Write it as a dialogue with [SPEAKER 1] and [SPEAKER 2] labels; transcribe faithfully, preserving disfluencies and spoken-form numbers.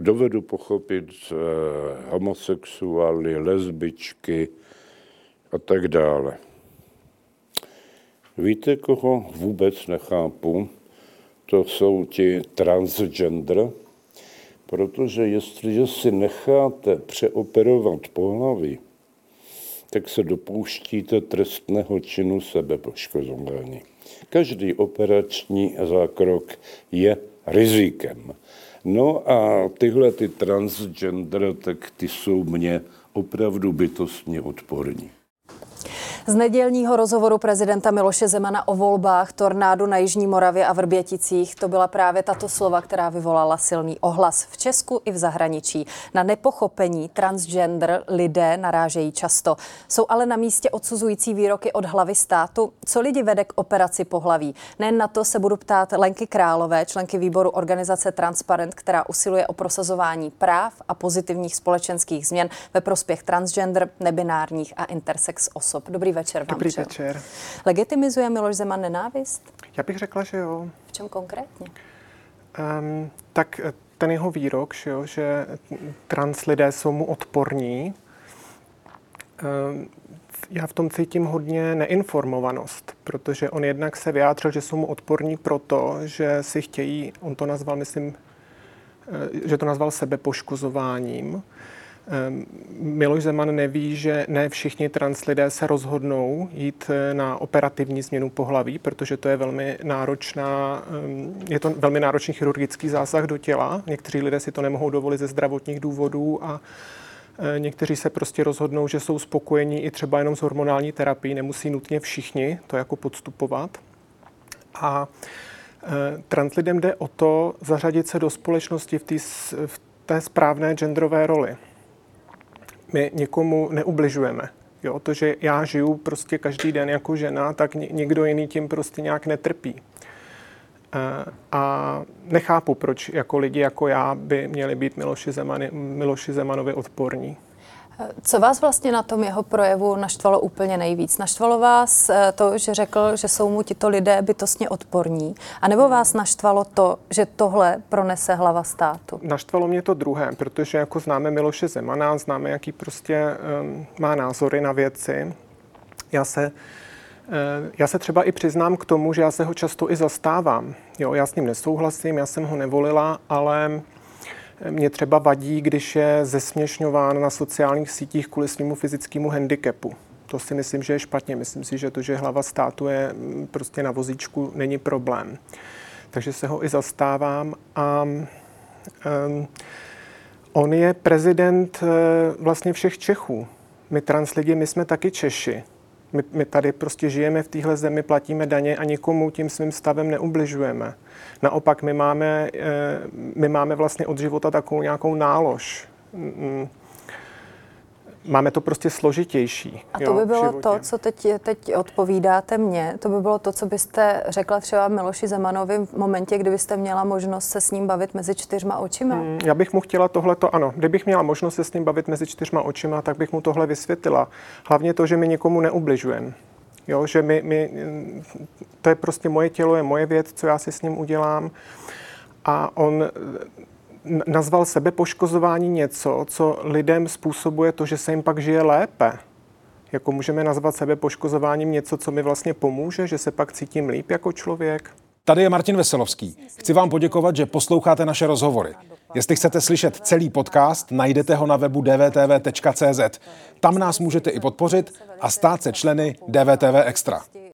[SPEAKER 1] dovedu pochopit eh, homosexuály, lesbičky a tak dále. Víte, koho vůbec nechápu? To jsou ti transgender, protože jestliže si necháte přeoperovat pohlaví, tak se dopouštíte trestného činu sebepoškozování. Každý operační zákrok je rizikem. No a tyhle ty transgender, tak ty jsou mně opravdu bytostně odporní.
[SPEAKER 2] Z nedělního rozhovoru prezidenta Miloše Zemana o volbách, tornádu na Jižní Moravě a Vrběticích to byla právě tato slova, která vyvolala silný ohlas v Česku i v zahraničí. Na nepochopení transgender lidé narážejí často. Jsou ale na místě odsuzující výroky od hlavy státu. Co lidi vede k operaci pohlaví? Nejen na to se budu ptát Lenky Králové, členky výboru organizace Transparent, která usiluje o prosazování práv a pozitivních společenských změn ve prospěch transgender, nebinárních a intersex osob. Dobrý večer vám.
[SPEAKER 3] Dobrý
[SPEAKER 2] všem.
[SPEAKER 3] večer.
[SPEAKER 2] Legitimizuje Miloš Zeman nenávist?
[SPEAKER 3] Já bych řekla, že jo.
[SPEAKER 2] V čem konkrétně?
[SPEAKER 3] Um, tak ten jeho výrok, že, jo, že trans lidé jsou mu odporní, um, já v tom cítím hodně neinformovanost, protože on jednak se vyjádřil, že jsou mu odporní proto, že si chtějí, on to nazval, myslím, že to nazval sebepoškozováním. Miloš Zeman neví, že ne všichni trans lidé se rozhodnou jít na operativní změnu pohlaví, protože to je velmi náročná, je to velmi náročný chirurgický zásah do těla. Někteří lidé si to nemohou dovolit ze zdravotních důvodů a někteří se prostě rozhodnou, že jsou spokojení i třeba jenom s hormonální terapií, nemusí nutně všichni to jako podstupovat. A trans lidem jde o to zařadit se do společnosti v té, v té správné genderové roli. My nikomu neubližujeme. Jo, to, že já žiju prostě každý den jako žena, tak někdo jiný tím prostě nějak netrpí. A nechápu, proč jako lidi jako já by měli být Miloši, Zemany, Miloši Zemanovi odporní.
[SPEAKER 2] Co vás vlastně na tom jeho projevu naštvalo úplně nejvíc? Naštvalo vás to, že řekl, že jsou mu tito lidé bytostně odporní? A nebo vás naštvalo to, že tohle pronese hlava státu?
[SPEAKER 3] Naštvalo mě to druhé, protože jako známe Miloše Zemana, známe, jaký prostě um, má názory na věci. Já se, uh, já se třeba i přiznám k tomu, že já se ho často i zastávám. Jo, já s ním nesouhlasím, já jsem ho nevolila, ale mě třeba vadí, když je zesměšňován na sociálních sítích kvůli svému fyzickému handicapu. To si myslím, že je špatně. Myslím si, že to, že hlava státu je prostě na vozíčku, není problém. Takže se ho i zastávám. A um, on je prezident uh, vlastně všech Čechů. My trans lidi, my jsme taky Češi. My, my tady prostě žijeme v téhle zemi, platíme daně a nikomu tím svým stavem neubližujeme. Naopak my máme, my máme vlastně od života takovou nějakou nálož. Máme to prostě složitější.
[SPEAKER 2] A to jo, by bylo to, co teď, teď odpovídáte mně, to by bylo to, co byste řekla třeba Miloši Zemanovi v momentě, kdybyste měla možnost se s ním bavit mezi čtyřma očima? Hmm,
[SPEAKER 3] já bych mu chtěla tohleto, ano, kdybych měla možnost se s ním bavit mezi čtyřma očima, tak bych mu tohle vysvětlila. Hlavně to, že my nikomu neubližujeme. Jo, že my, my, to je prostě moje tělo, je moje věc, co já si s ním udělám. A on nazval sebepoškozování něco, co lidem způsobuje to, že se jim pak žije lépe. Jako můžeme nazvat sebepoškozováním něco, co mi vlastně pomůže, že se pak cítím líp jako člověk.
[SPEAKER 4] Tady je Martin Veselovský. Chci vám poděkovat, že posloucháte naše rozhovory. Jestli chcete slyšet celý podcast, najdete ho na webu d v t v tečka c z. Tam nás můžete i podpořit a stát se členy D V T V Extra.